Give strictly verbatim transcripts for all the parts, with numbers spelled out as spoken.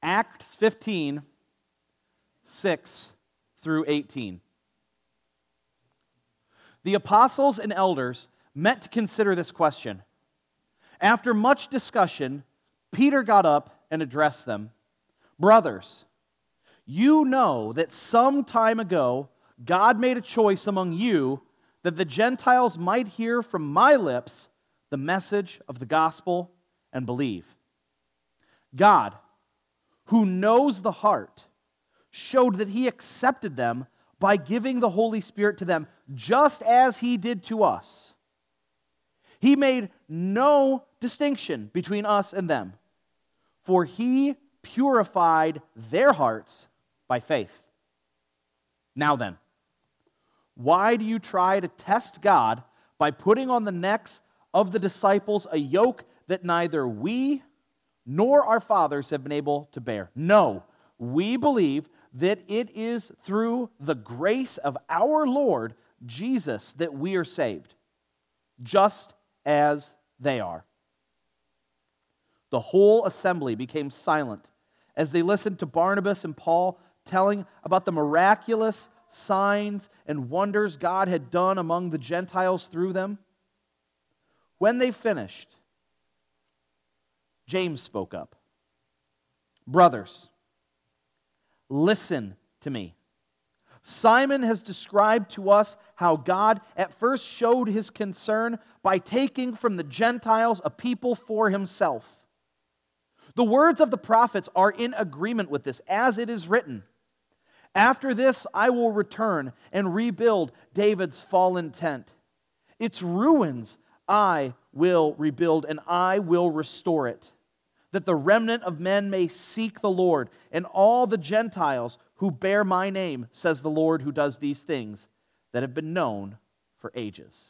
Acts fifteen, six through eighteen. The apostles and elders met to consider this question. After much discussion, Peter got up and addressed them. Brothers, you know that some time ago God made a choice among you that the Gentiles might hear from my lips the message of the gospel and believe. God, who knows the heart, showed that He accepted them by giving the Holy Spirit to them, just as He did to us. He made no distinction between us and them, for He purified their hearts by faith. Now then, why do you try to test God by putting on the necks of the disciples a yoke that neither we nor our fathers have been able to bear? No, we believe that it is through the grace of our Lord Jesus that we are saved, just as they are. The whole assembly became silent as they listened to Barnabas and Paul telling about the miraculous signs and wonders God had done among the Gentiles through them. When they finished, James spoke up. Brothers, listen to me. Simon has described to us how God at first showed His concern by taking from the Gentiles a people for Himself. The words of the prophets are in agreement with this, as it is written, "After this I will return and rebuild David's fallen tent. Its ruins I will rebuild, and I will restore it, that the remnant of men may seek the Lord, and all the Gentiles who bear my name, says the Lord who does these things that have been known for ages."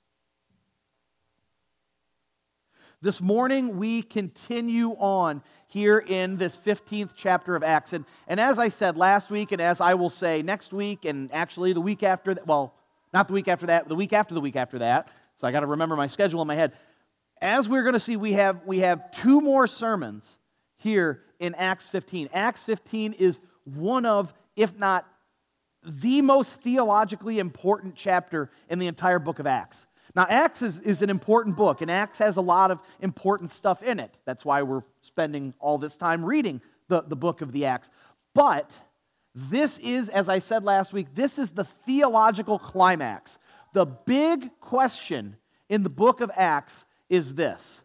This morning we continue on here in this fifteenth chapter of Acts. And, and as I said last week, and as I will say next week, and actually the week after that, well, not the week after that, the week after the week after that, so I got to remember my schedule in my head. As we're going to see, we have, we have two more sermons here in Acts fifteen. Acts fifteen is one of, if not the most theologically important chapter in the entire book of Acts. Now, Acts is, is an important book, and Acts has a lot of important stuff in it. That's why we're spending all this time reading the, the book of the Acts. But this is, as I said last week, this is the theological climax. The big question in the book of Acts is this: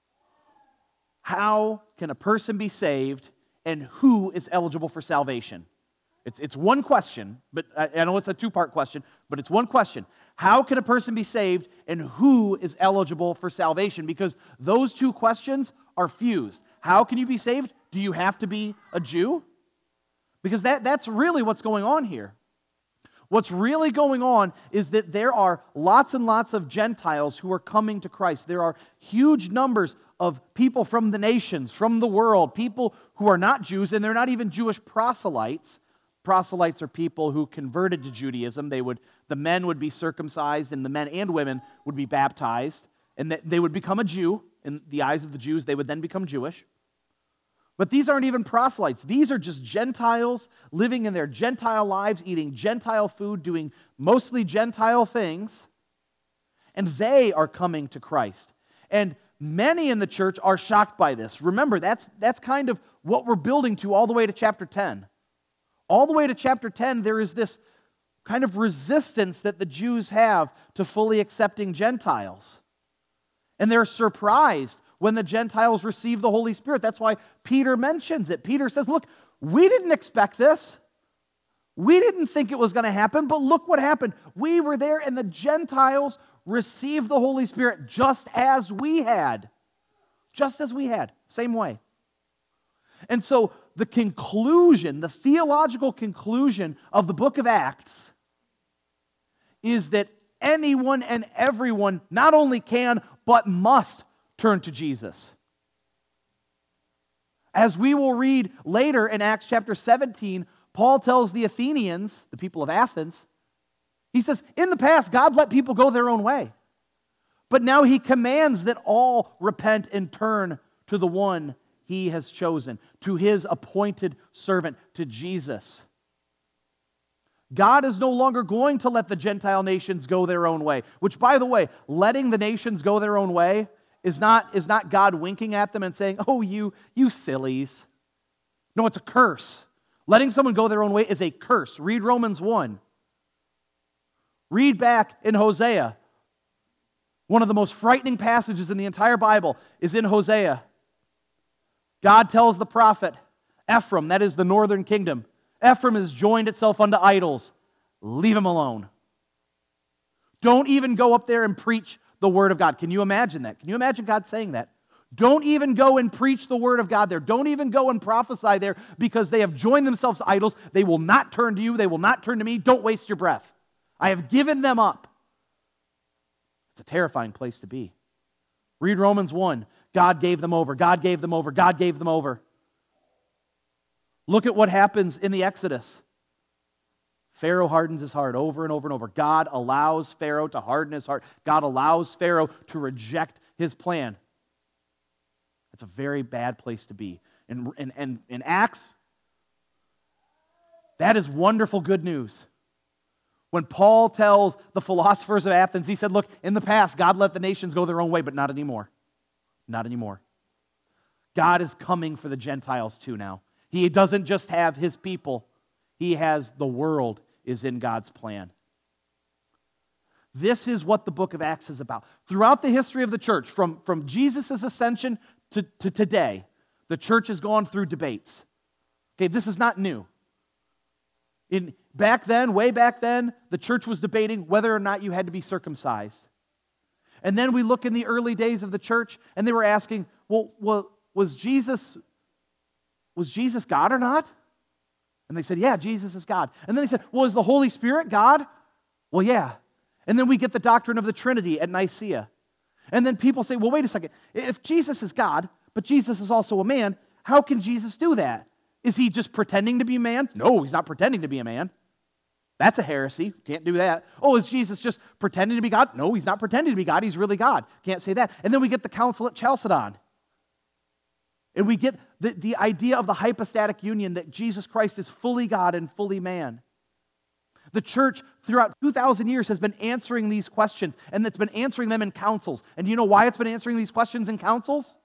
how can a person be saved, and who is eligible for salvation? It's, it's one question, but I, I know it's a two-part question, but it's one question. How can a person be saved, and who is eligible for salvation? Because those two questions are fused. How can you be saved? Do you have to be a Jew? Because that, that's really what's going on here. What's really going on is that there are lots and lots of Gentiles who are coming to Christ. There are huge numbers of people from the nations, from the world, people who are not Jews, and they're not even Jewish proselytes. Proselytes are people who converted to Judaism. They would, the men would be circumcised, and the men and women would be baptized, and they would become a Jew. In the eyes of the Jews, they would then become Jewish. But these aren't even proselytes. These are just Gentiles living in their Gentile lives, eating Gentile food, doing mostly Gentile things, and they are coming to Christ. And many in the church are shocked by this. Remember, that's, that's kind of what we're building to all the way to chapter ten. All the way to chapter ten, there is this kind of resistance that the Jews have to fully accepting Gentiles. And they're surprised when the Gentiles receive the Holy Spirit. That's why Peter mentions it. Peter says, look, we didn't expect this. We didn't think it was going to happen, but look what happened. We were there, and the Gentiles received the Holy Spirit just as we had. Just as we had. Same way. And so the conclusion, the theological conclusion of the book of Acts is that anyone and everyone not only can, but must turn to Jesus. As we will read later in Acts chapter seventeen, Paul tells the Athenians, the people of Athens, he says, in the past, God let people go their own way. But now He commands that all repent and turn to the one He he has chosen, to his appointed servant, to Jesus. God is no longer going to let the Gentile nations go their own way, which, by the way, letting the nations go their own way is not, is not God winking at them and saying, oh, you, you sillies. No, it's a curse. Letting someone go their own way is a curse. Read Romans one. Read back in Hosea. One of the most frightening passages in the entire Bible is in Hosea. God tells the prophet, Ephraim, that is the northern kingdom, Ephraim has joined itself unto idols. Leave him alone. Don't even go up there and preach the word of God. Can you imagine that? Can you imagine God saying that? Don't even go and preach the word of God there. Don't even go and prophesy there because they have joined themselves to idols. They will not turn to you. They will not turn to me. Don't waste your breath. I have given them up. It's a terrifying place to be. Read Romans one. God gave them over. God gave them over. God gave them over. Look at what happens in the Exodus. Pharaoh hardens his heart over and over and over. God allows Pharaoh to harden his heart. God allows Pharaoh to reject his plan. It's a very bad place to be. And in, in, in Acts, that is wonderful good news. When Paul tells the philosophers of Athens, he said, look, in the past, God let the nations go their own way, but not anymore. Not anymore. God is coming for the Gentiles too now. He doesn't just have his people. He has the world is in God's plan. This is what the book of Acts is about. Throughout the history of the church, from, from Jesus' ascension to, to today, the church has gone through debates. Okay, this is not new. In, back then, way back then, the church was debating whether or not you had to be circumcised. And then we look in the early days of the church, and they were asking, well, well was Jesus, was Jesus God or not? And they said, yeah, Jesus is God. And then they said, well, is the Holy Spirit God? Well, yeah. And then we get the doctrine of the Trinity at Nicaea. And then people say, well, wait a second. If Jesus is God, but Jesus is also a man, how can Jesus do that? Is he just pretending to be a man? No, he's not pretending to be a man. That's a heresy. Can't do that. Oh, is Jesus just pretending to be God? No, he's not pretending to be God. He's really God. Can't say that. And then we get the council at Chalcedon. And we get the, the idea of the hypostatic union that Jesus Christ is fully God and fully man. The church throughout two thousand years has been answering these questions, and it's been answering them in councils. And you know why it's been answering these questions in councils?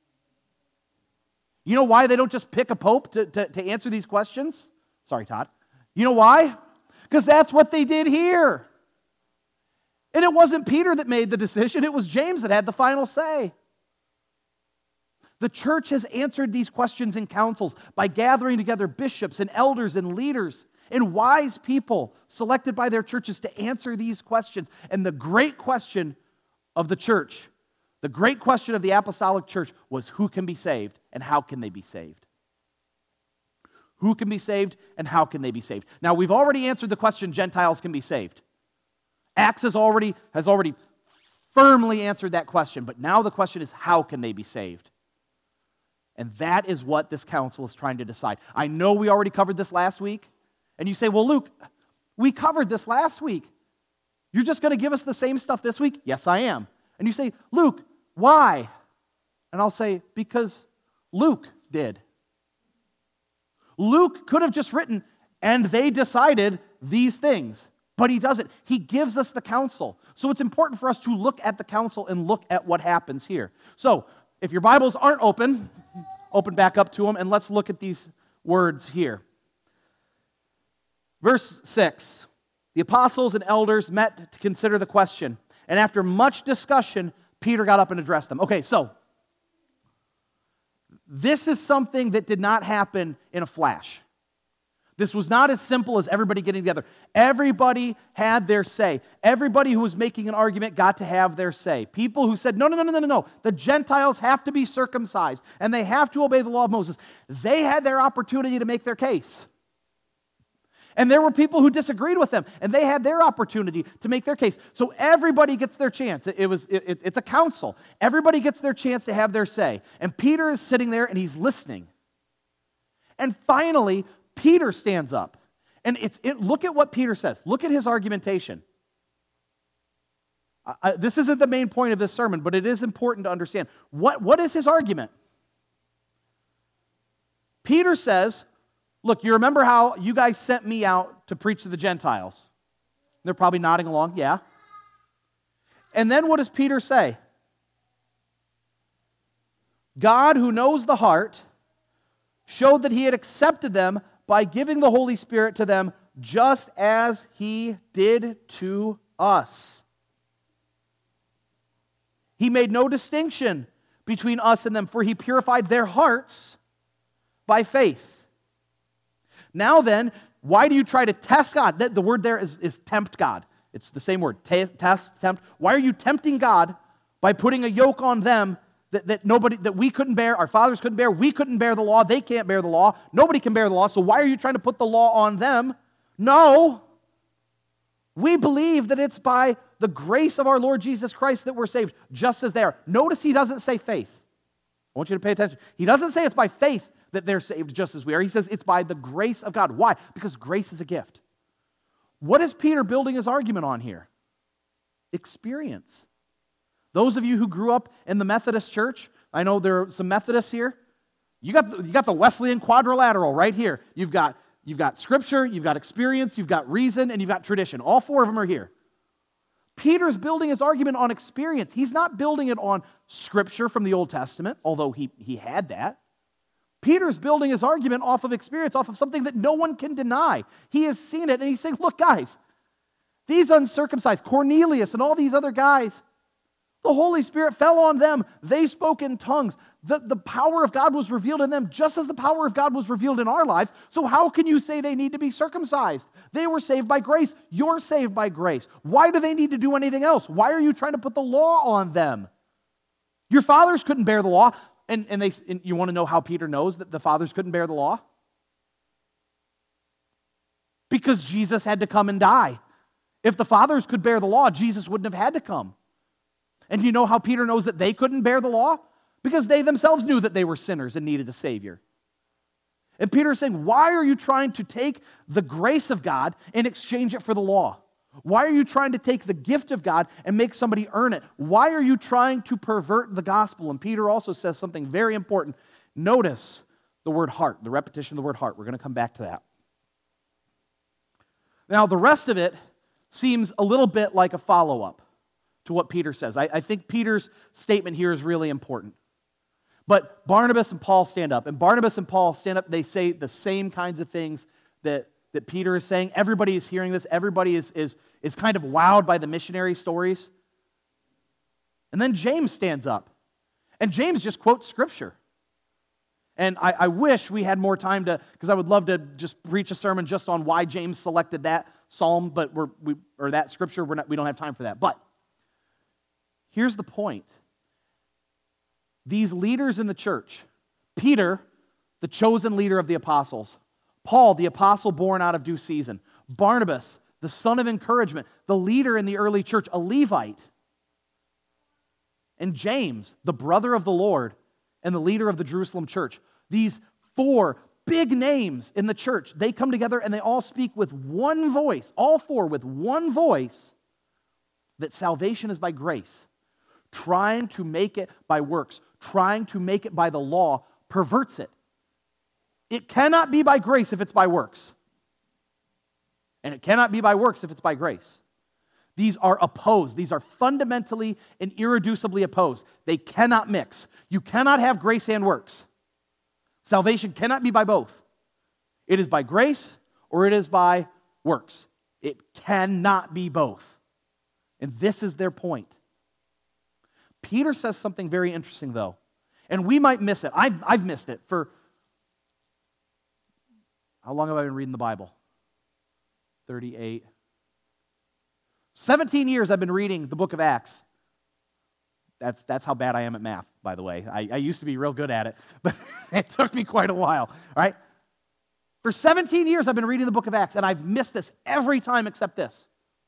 You know why they don't just pick a pope to, to, to answer these questions? Sorry, Todd. You know why? Because that's what they did here. And it wasn't Peter that made the decision. It was James that had the final say. The church has answered these questions in councils by gathering together bishops and elders and leaders and wise people selected by their churches to answer these questions. And the great question of the church, the great question of the apostolic church was who can be saved and how can they be saved? Who can be saved and how can they be saved? Now, we've already answered the question Gentiles can be saved. Acts has already, has already firmly answered that question, but now the question is how can they be saved? And that is what this council is trying to decide. I know we already covered this last week, and you say, well, Luke, we covered this last week. You're just going to give us the same stuff this week? Yes, I am. And you say, Luke, why? And I'll say, because Luke did. Luke could have just written, and they decided these things, but he doesn't. He gives us the counsel. So it's important for us to look at the counsel and look at what happens here. So if your Bibles aren't open, open back up to them, and let's look at these words here. Verse six, the apostles and elders met to consider the question, and after much discussion, Peter got up and addressed them. Okay, so this is something that did not happen in a flash. This was not as simple as everybody getting together. Everybody had their say. Everybody who was making an argument got to have their say. People who said, no, no, no, no, no, no. The Gentiles have to be circumcised, and they have to obey the law of Moses. They had their opportunity to make their case. And there were people who disagreed with them, and they had their opportunity to make their case. So everybody gets their chance. It, it was, it, it's a council. Everybody gets their chance to have their say. And Peter is sitting there, and he's listening. And finally, Peter stands up. And it's it, look at what Peter says. Look at his argumentation. I, I, this isn't the main point of this sermon, but it is important to understand. What, what is his argument? Peter says, look, you remember how you guys sent me out to preach to the Gentiles? They're probably nodding along, yeah. And then what does Peter say? God, who knows the heart, showed that he had accepted them by giving the Holy Spirit to them just as he did to us. He made no distinction between us and them, for he purified their hearts by faith. Now then, why do you try to test God? The word there is, is tempt God. It's the same word, test, tempt. Why are you tempting God by putting a yoke on them that, that nobody, that we couldn't bear, our fathers couldn't bear, we couldn't bear the law, they can't bear the law, nobody can bear the law, so why are you trying to put the law on them? No. We believe that it's by the grace of our Lord Jesus Christ that we're saved, just as they are. Notice he doesn't say faith. I want you to pay attention. He doesn't say it's by faith that they're saved just as we are. He says it's by the grace of God. Why? Because grace is a gift. What is Peter building his argument on here? Experience. Those of you who grew up in the Methodist church, I know there are some Methodists here. You got the, you got the Wesleyan quadrilateral right here. You've got, you've got Scripture, you've got experience, you've got reason, and you've got tradition. All four of them are here. Peter's building his argument on experience. He's not building it on Scripture from the Old Testament, although he, he had that. Peter's building his argument off of experience, off of something that no one can deny. He has seen it, and he's saying, look, guys, these uncircumcised, Cornelius and all these other guys, the Holy Spirit fell on them. They spoke in tongues. The, the power of God was revealed in them just as the power of God was revealed in our lives. So how can you say they need to be circumcised? They were saved by grace. You're saved by grace. Why do they need to do anything else? Why are you trying to put the law on them? Your fathers couldn't bear the law. And, and, they, and you want to know how Peter knows that the fathers couldn't bear the law? Because Jesus had to come and die. If the fathers could bear the law, Jesus wouldn't have had to come. And you know how Peter knows that they couldn't bear the law? Because they themselves knew that they were sinners and needed a Savior. And Peter is saying, why are you trying to take the grace of God and exchange it for the law? Why are you trying to take the gift of God and make somebody earn it? Why are you trying to pervert the gospel? And Peter also says something very important. Notice the word heart, the repetition of the word heart. We're going to come back to that. Now, the rest of it seems a little bit like a follow-up to what Peter says. I, I think Peter's statement here is really important. But Barnabas and Paul stand up. And Barnabas and Paul stand up. They say the same kinds of things that, that Peter is saying. Everybody is hearing this. Everybody is, is, is kind of wowed by the missionary stories. And then James stands up. And James just quotes Scripture. And I, I wish we had more time to, because I would love to just preach a sermon just on why James selected that psalm, but we're, we, or that Scripture. We're not, we don't have time for that. But here's the point. These leaders in the church, Peter, the chosen leader of the apostles, Paul, the apostle born out of due season, Barnabas, the son of encouragement, the leader in the early church, a Levite, and James, the brother of the Lord and the leader of the Jerusalem church. These four big names in the church, they come together and they all speak with one voice, all four with one voice, that salvation is by grace. Trying to make it by works, trying to make it by the law, perverts it. It cannot be by grace if it's by works. And it cannot be by works if it's by grace. These are opposed. These are fundamentally and irreducibly opposed. They cannot mix. You cannot have grace and works. Salvation cannot be by both. It is by grace or it is by works. It cannot be both. And this is their point. Peter says something very interesting, though, and we might miss it. I've, I've missed it for, how long have I been reading the Bible? thirty-eight. seventeen years I've been reading the book of Acts. That's, that's how bad I am at math, by the way. I, I used to be real good at it, but it took me quite a while, all right? For seventeen years I've been reading the book of Acts, and I've missed this every time except this.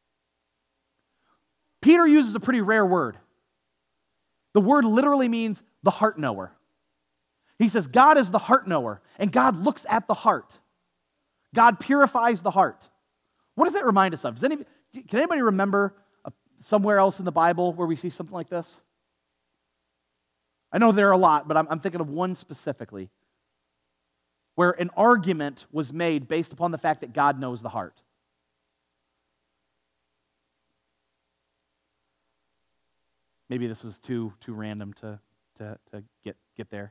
Peter uses a pretty rare word. The word literally means the heart knower. He says God is the heart knower, and God looks at the heart. God purifies the heart. What does that remind us of? Does anybody, can anybody remember a, somewhere else in the Bible where we see something like this? I know there are a lot, but I'm, I'm thinking of one specifically. where an argument was made based upon the fact that God knows the heart. Maybe this was too too random to, to, to get, get there.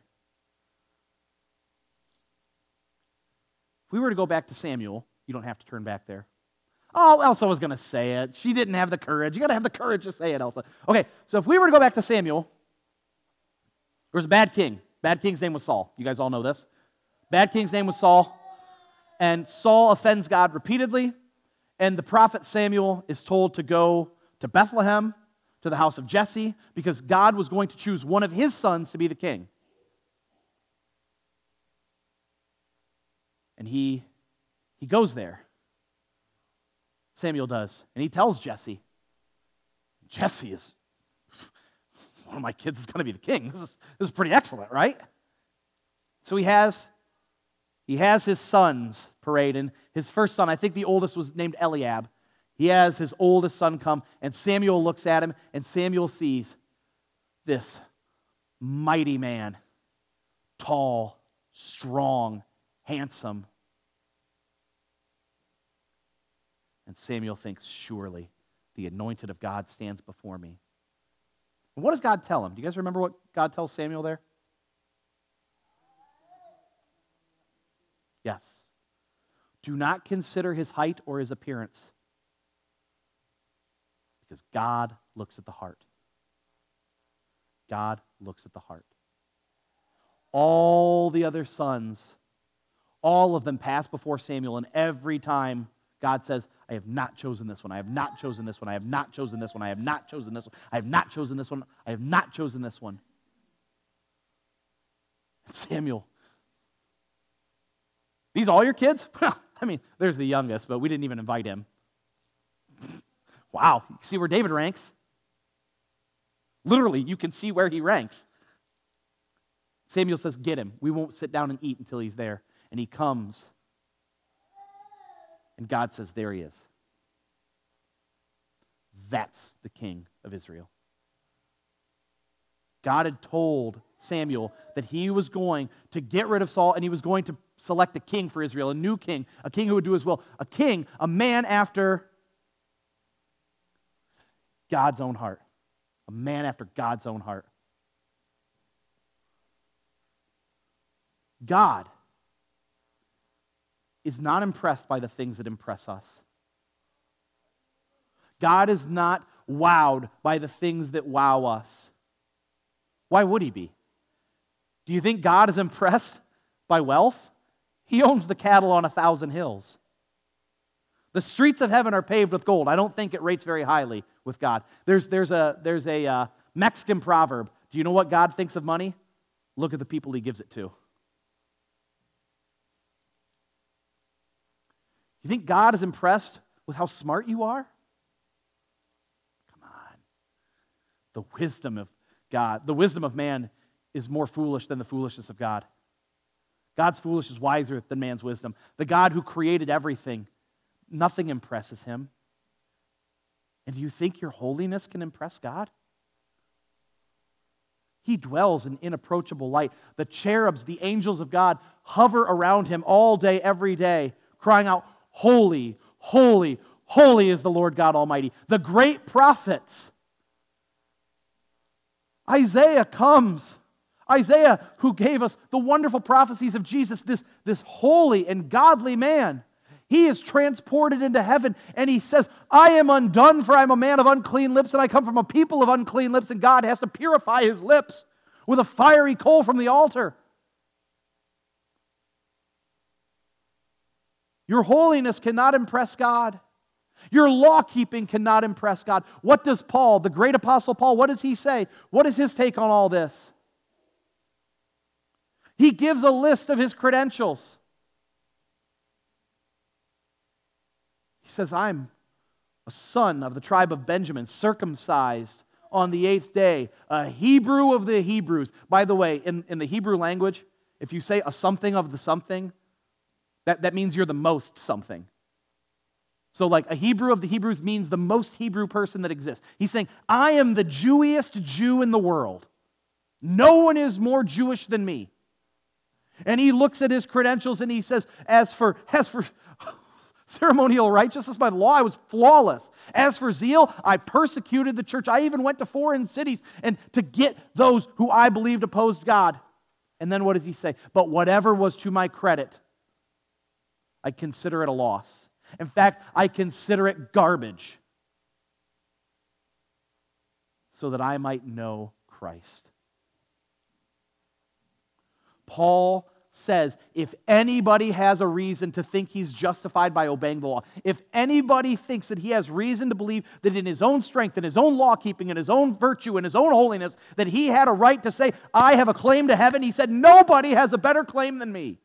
If we were to go back to Samuel, you don't have to turn back there. Oh, Elsa was going to say it. She didn't have the courage. You got to have the courage to say it, Elsa. Okay, so if we were to go back to Samuel, there was a bad king. Bad king's name was Saul. You guys all know this. Bad king's name was Saul. And Saul offends God repeatedly. And the prophet Samuel is told to go to Bethlehem, to the house of Jesse, because God was going to choose one of his sons to be the king. And he, he goes there. Samuel does. And he tells Jesse, Jesse is, one of my kids is going to be the king. This is, this is pretty excellent, right? So he has, he has his sons parade, and his first son, I think the oldest was named Eliab. He has his oldest son come, and Samuel looks at him, and Samuel sees this mighty man, tall, strong, handsome. And Samuel thinks, surely the anointed of God stands before me. And what does God tell him? Do you guys remember what God tells Samuel there? Yes. Do not consider his height or his appearance, because God looks at the heart. God looks at the heart. All the other sons, all of them pass before Samuel, and every time God says, I have not chosen this one, I have not chosen this one, I have not chosen this one, I have not chosen this one, I have not chosen this one, I have not chosen this one. And Samuel, these all your kids? I mean, there's the youngest, but we didn't even invite him. Wow, you see where David ranks? Literally, you can see where he ranks. Samuel says, get him. We won't sit down and eat until he's there. And he comes. And God says, there he is. That's the king of Israel. God had told Samuel that he was going to get rid of Saul, and he was going to select a king for Israel, a new king, a king who would do his will, a king, a man after God's own heart. A man after God's own heart. God is not impressed by the things that impress us. God is not wowed by the things that wow us. Why would he be? Do you think God is impressed by wealth? He owns the cattle on a thousand hills. The streets of heaven are paved with gold. I don't think it rates very highly with God. There's, there's a, there's a uh, Mexican proverb. Do you know what God thinks of money? Look at the people he gives it to. You think God is impressed with how smart you are? Come on. The wisdom of God, the wisdom of man is more foolish than the foolishness of God. God's foolish is wiser than man's wisdom. The God who created everything, nothing impresses him. And do you think your holiness can impress God? He dwells in inapproachable light. The cherubs, the angels of God, hover around him all day, every day, crying out, holy, holy, holy is the Lord God Almighty. The great prophets. Isaiah comes. Isaiah, who gave us the wonderful prophecies of Jesus, this, this holy and godly man. He is transported into heaven, and he says, I am undone, for I am a man of unclean lips, and I come from a people of unclean lips, and God has to purify his lips with a fiery coal from the altar. Your holiness cannot impress God. Your law-keeping cannot impress God. What does Paul, the great apostle Paul, what does he say? What is his take on all this? He gives a list of his credentials. He says, I'm a son of the tribe of Benjamin, circumcised on the eighth day, a Hebrew of the Hebrews. By the way, in, in the Hebrew language, if you say a something of the something, that, that means you're the most something. So like a Hebrew of the Hebrews means the most Hebrew person that exists. He's saying, I am the Jewiest Jew in the world. No one is more Jewish than me. And he looks at his credentials and he says, as for, as for ceremonial righteousness by the law, I was flawless. As for zeal, I persecuted the church. I even went to foreign cities and to get those who I believed opposed God. And then what does he say? But whatever was to my credit, I consider it a loss. In fact, I consider it garbage, so that I might know Christ. Paul says, if anybody has a reason to think he's justified by obeying the law, if anybody thinks that he has reason to believe that in his own strength, in his own law-keeping, in his own virtue, in his own holiness, that he had a right to say, I have a claim to heaven, he said, nobody has a better claim than me.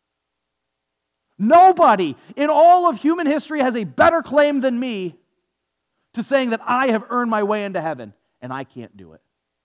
Nobody in all of human history has a better claim than me to saying that I have earned my way into heaven, and I can't do it.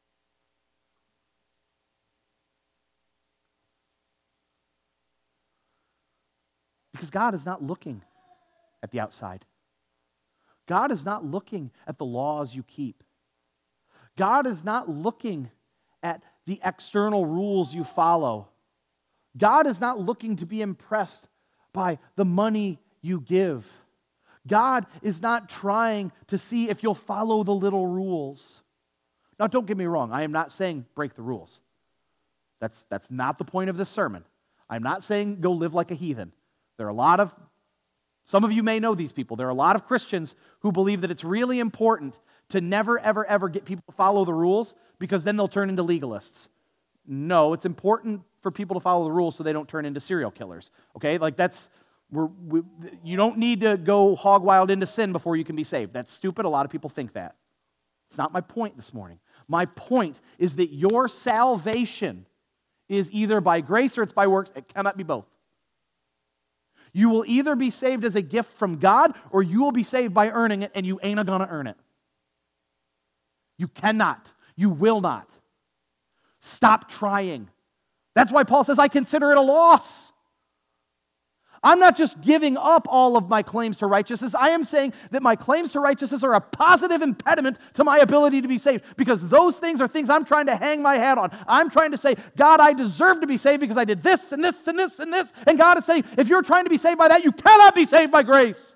Because God is not looking at the outside. God is not looking at the laws you keep. God is not looking at the external rules you follow. God is not looking to be impressed by the money you give. God is not trying to see if you'll follow the little rules. Now, don't get me wrong. I am not saying break the rules. That's, that's not the point of this sermon. I'm not saying go live like a heathen. There are a lot of, some of you may know these people, there are a lot of Christians who believe that it's really important to never, ever, ever get people to follow the rules because then they'll turn into legalists. No, it's important for people to follow the rules so they don't turn into serial killers. Okay, like that's, we're, we, you don't need to go hog wild into sin before you can be saved. That's stupid. A lot of people think that. It's not my point this morning. My point is that your salvation is either by grace or it's by works. It cannot be both. You will either be saved as a gift from God or you will be saved by earning it, and you ain't gonna earn it. You cannot. You will not. Stop trying. That's why Paul says, I consider it a loss. I'm not just giving up all of my claims to righteousness. I am saying that my claims to righteousness are a positive impediment to my ability to be saved, because those things are things I'm trying to hang my hat on. I'm trying to say, God, I deserve to be saved because I did this and this and this and this. And God is saying, if you're trying to be saved by that, you cannot be saved by grace.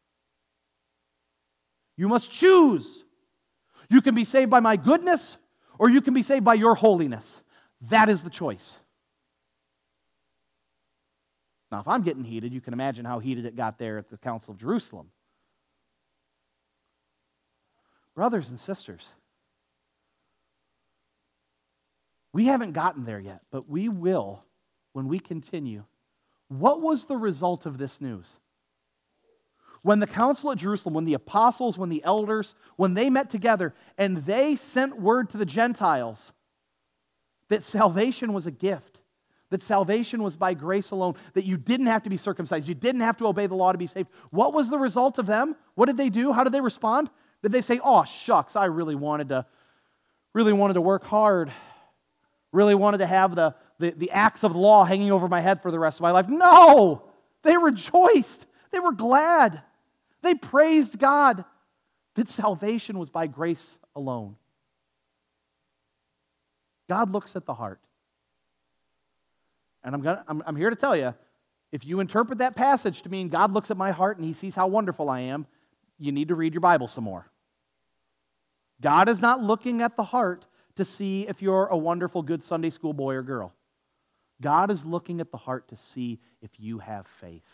You must choose. You can be saved by my goodness, or you can be saved by your holiness. That is the choice. Now, if I'm getting heated, you can imagine how heated it got there at the Council of Jerusalem. Brothers and sisters, we haven't gotten there yet, but we will when we continue. What was the result of this news? When the Council at Jerusalem, when the apostles, when the elders, when they met together and they sent word to the Gentiles that salvation was a gift, that salvation was by grace alone, that you didn't have to be circumcised, you didn't have to obey the law to be saved. What was the result of them? What did they do? How did they respond? Did they say, oh, shucks, I really wanted to, really wanted to work hard, really wanted to have the, the, the axe of the law hanging over my head for the rest of my life? No! They rejoiced. They were glad. They praised God that salvation was by grace alone. God looks at the heart. And I'm, gonna, I'm, I'm here to tell you, if you interpret that passage to mean God looks at my heart and He sees how wonderful I am, you need to read your Bible some more. God is not looking at the heart to see if you're a wonderful, good Sunday school boy or girl. God is looking at the heart to see if you have faith.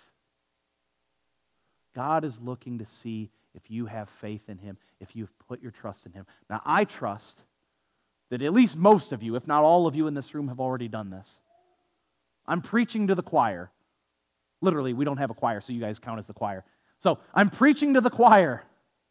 God is looking to see if you have faith in Him, if you've put your trust in Him. Now, I trust that at least most of you, if not all of you in this room, have already done this. I'm preaching to the choir. Literally, we don't have a choir, so you guys count as the choir. So, I'm preaching to the choir.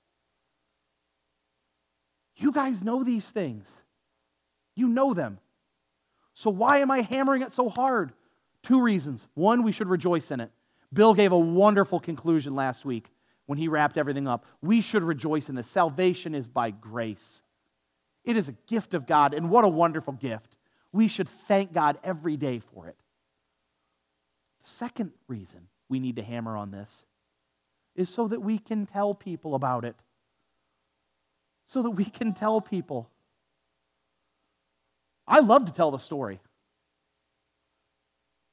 You guys know these things. You know them. So why am I hammering it so hard? Two reasons. One, we should rejoice in it. Bill gave a wonderful conclusion last week when he wrapped everything up. We should rejoice in this. Salvation is by grace. It is a gift of God, and what a wonderful gift. We should thank God every day for it. The second reason we need to hammer on this is so that we can tell people about it. So that we can tell people. I love to tell the story.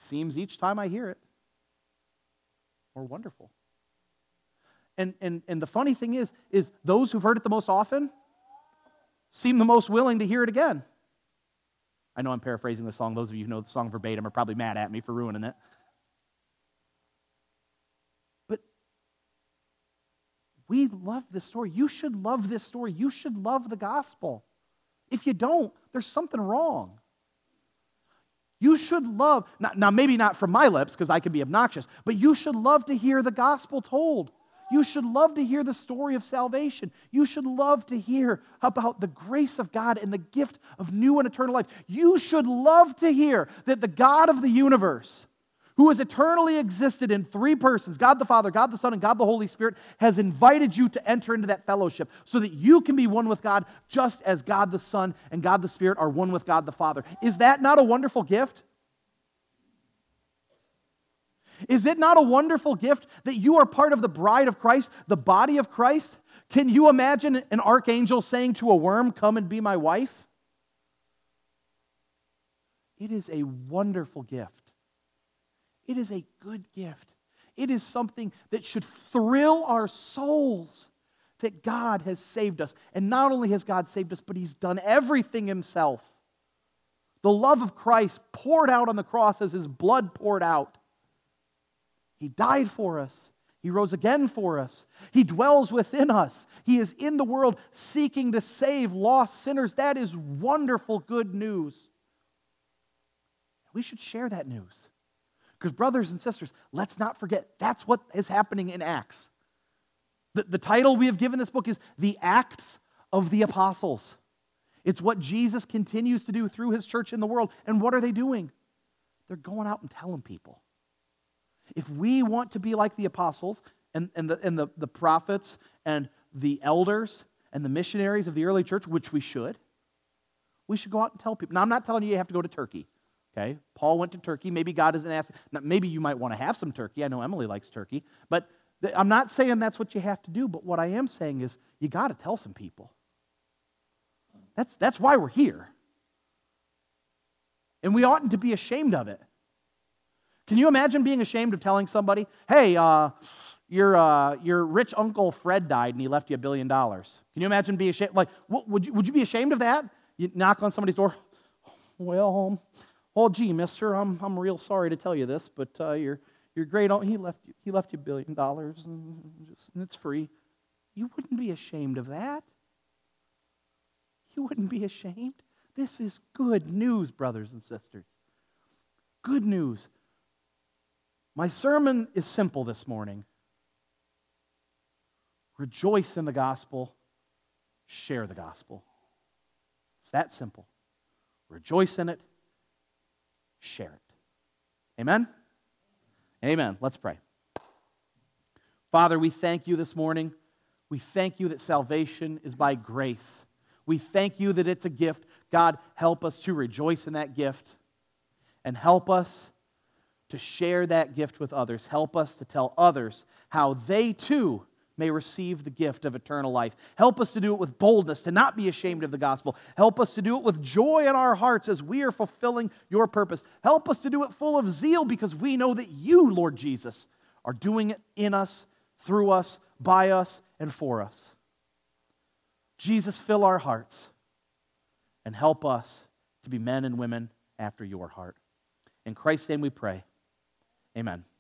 seems each time I hear it more wonderful. And, and, and the funny thing is, is those who've heard it the most often seem the most willing to hear it again. I know I'm paraphrasing the song. Those of you who know the song verbatim are probably mad at me for ruining it. But we love this story. You should love this story. You should love the gospel. If you don't, there's something wrong. You should love, not, now maybe not from my lips because I can be obnoxious, but you should love to hear the gospel told. You should love to hear the story of salvation. You should love to hear about the grace of God and the gift of new and eternal life. You should love to hear that the God of the universe, who has eternally existed in three persons, God the Father, God the Son, and God the Holy Spirit, has invited you to enter into that fellowship so that you can be one with God just as God the Son and God the Spirit are one with God the Father. Is that not a wonderful gift? Is it not a wonderful gift that you are part of the bride of Christ, the body of Christ? Can you imagine an archangel saying to a worm, "Come and be my wife"? It is a wonderful gift. It is a good gift. It is something that should thrill our souls that God has saved us. And not only has God saved us, but He's done everything Himself. The love of Christ poured out on the cross as His blood poured out. He died for us. He rose again for us. He dwells within us. He is in the world seeking to save lost sinners. That is wonderful good news. We should share that news. Because brothers and sisters, let's not forget, that's what is happening in Acts. The, the title we have given this book is The Acts of the Apostles. It's what Jesus continues to do through His church in the world. And what are they doing? They're going out and telling people. If we want to be like the apostles and, and, the, and the, the prophets and the elders and the missionaries of the early church, which we should, we should go out and tell people. Now, I'm not telling you you have to go to Turkey. Okay? Paul went to Turkey. Maybe God isn't asking. Now, maybe you might want to have some turkey. I know Emily likes turkey. But th- I'm not saying that's what you have to do. But what I am saying is you got to tell some people. That's, that's why we're here. And we oughtn't to be ashamed of it. Can you imagine being ashamed of telling somebody, hey, uh, your, uh, your rich uncle Fred died and he left you a billion dollars? Can you imagine being ashamed? Like, what, would you, would you be ashamed of that? You knock on somebody's door, well, um, oh, gee, mister, I'm, I'm real sorry to tell you this, but uh, your, your great uncle, he left you, he left you a billion dollars and, just, and it's free. You wouldn't be ashamed of that. You wouldn't be ashamed. This is good news, brothers and sisters. Good news. My sermon is simple this morning. Rejoice in the gospel. Share the gospel. It's that simple. Rejoice in it. Share it. Amen? Amen. Let's pray. Father, we thank you this morning. We thank you that salvation is by grace. We thank you that it's a gift. God, help us to rejoice in that gift and help us to share that gift with others. Help us to tell others how they too may receive the gift of eternal life. Help us to do it with boldness, to not be ashamed of the gospel. Help us to do it with joy in our hearts as we are fulfilling your purpose. Help us to do it full of zeal because we know that you, Lord Jesus, are doing it in us, through us, by us, and for us. Jesus, fill our hearts and help us to be men and women after your heart. In Christ's name we pray. Amen.